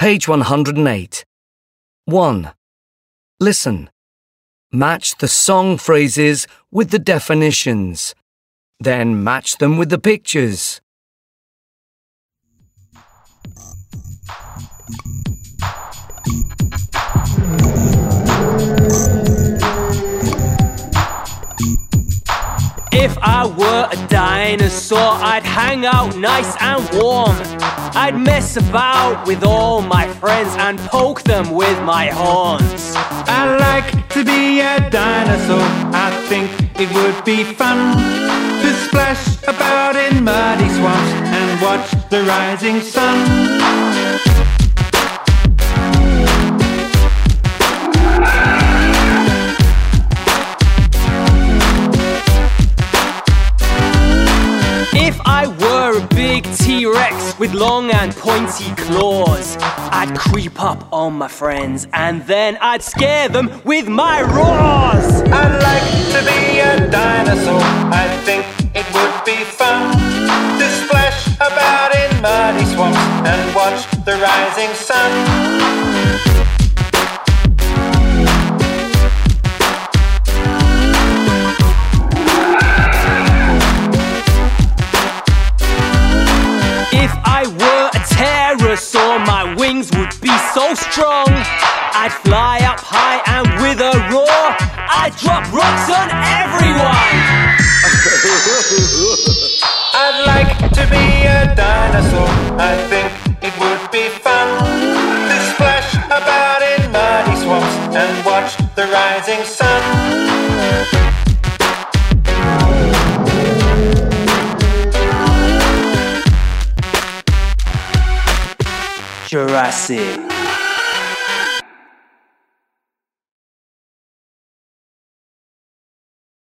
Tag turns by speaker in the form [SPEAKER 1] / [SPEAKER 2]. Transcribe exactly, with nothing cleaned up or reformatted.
[SPEAKER 1] Page one hundred eight. one. Listen. Match the song phrases with the definitions. Then match them with the pictures.
[SPEAKER 2] If I were a dinosaur, I'd hang out nice and warm. I'd mess about with all my friends and poke them with my horns.
[SPEAKER 3] I like to be a dinosaur. I think it would be fun to splash about in muddy swamps and watch the rising sun.
[SPEAKER 2] If I were a big T-Rex with long and pointy claws, I'd creep up on my friends and then I'd scare them with my roars.
[SPEAKER 3] I'd like to be a dinosaur. I think it would be fun to splash about in muddy swamps and watch the rising sun.
[SPEAKER 2] If I were a pterosaur, my wings would be so strong. I'd fly up high and with a roar, I'd drop rocks on everyone.
[SPEAKER 3] I'd like to be a dinosaur. I think it would be fun to splash about in muddy swamps and watch the rising sun.
[SPEAKER 2] Jurassic.